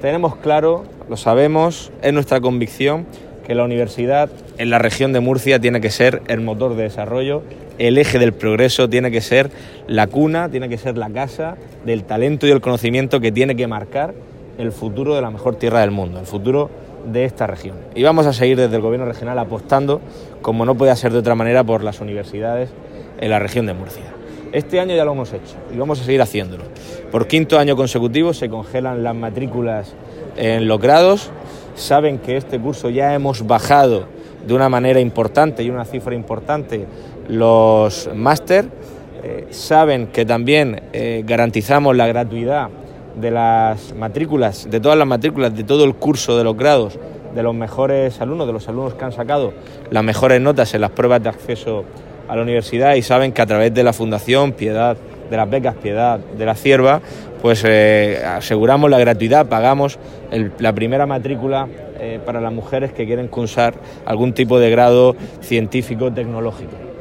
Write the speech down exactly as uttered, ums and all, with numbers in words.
Tenemos claro, lo sabemos, es nuestra convicción que la universidad en la región de Murcia tiene que ser el motor de desarrollo, el eje del progreso, tiene que ser la cuna, tiene que ser la casa del talento y el conocimiento que tiene que marcar el futuro de la mejor tierra del mundo, el futuro de esta región. Y vamos a seguir desde el Gobierno regional apostando, como no puede ser de otra manera, por las universidades en la región de Murcia. Este año ya lo hemos hecho y vamos a seguir haciéndolo. Por quinto año consecutivo se congelan las matrículas en los grados. Saben que este curso ya hemos bajado de una manera importante y una cifra importante los máster. Eh, saben que también eh, garantizamos la gratuidad de las matrículas, de todas las matrículas, de todo el curso de los grados, de los mejores alumnos, de los alumnos que han sacado las mejores notas en las pruebas de acceso a la universidad, y saben que a través de la Fundación Piedad, de las becas Piedad, de la Cierva, pues eh, aseguramos la gratuidad, pagamos el, la primera matrícula eh, para las mujeres que quieren cursar algún tipo de grado científico tecnológico.